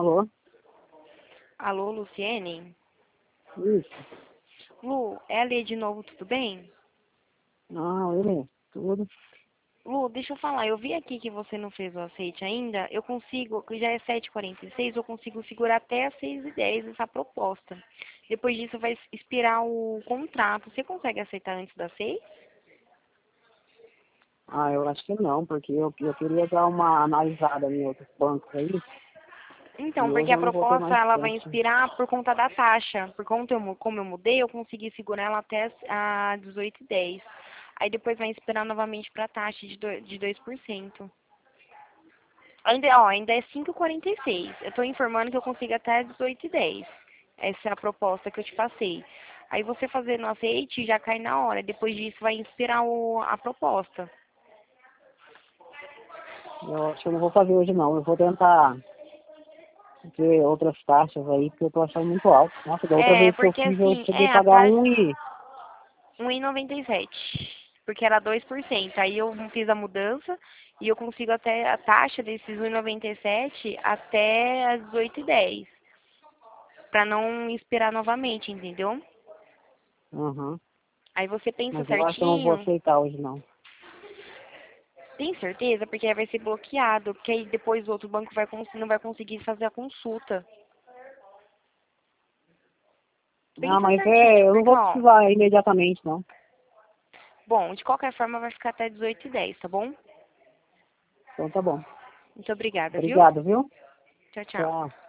Alô? Alô, Luciene? Isso. Lu, é a Lê de novo, tudo bem? Não, ele, tudo. Lu, deixa eu falar, eu vi aqui que você não fez o aceite ainda, eu consigo, que já é 7h46, eu consigo segurar até às 6h10 essa proposta. Depois disso vai expirar o contrato. Você consegue aceitar antes das 6? Ah, eu acho que não, porque eu queria dar uma analisada em outros bancos aí, Então, e porque hoje a eu não vou ter proposta mais ela vai tempo. expirar por conta da taxa. Por conta como eu mudei, eu consegui segurar ela até a 18h10. Aí depois vai expirar novamente para a taxa de 2%. Ainda é 5h46. Eu estou informando que eu consigo até 18h10. Essa é a proposta que eu te passei. Aí você fazendo o aceite já cai na hora. Depois disso vai inspirar a proposta. Eu acho que eu não vou fazer hoje não, eu vou tentar ver outras taxas aí, porque eu tô achando muito alto. Nossa, da outra É, vez que eu porque fiz, eu assim, cheguei a a pagar taxa 1 e... 1,97. Porque era 2%. Aí eu fiz a mudança e eu consigo até a taxa desses 1,97 até as 18h10. Pra não expirar novamente, entendeu? Uhum. Aí você pensa Mas eu acho que eu não vou certinho. aceitar hoje não. Tem certeza? Porque aí vai ser bloqueado. Porque aí depois o outro banco não vai conseguir fazer a consulta. Ah, Pensa mas certinho, eu não porque, vou ó. precisar imediatamente não. Bom, de qualquer forma vai ficar até 18h10, tá bom? Então tá bom. Muito obrigada, viu? Obrigado, viu? Tchau, tchau. Tchau.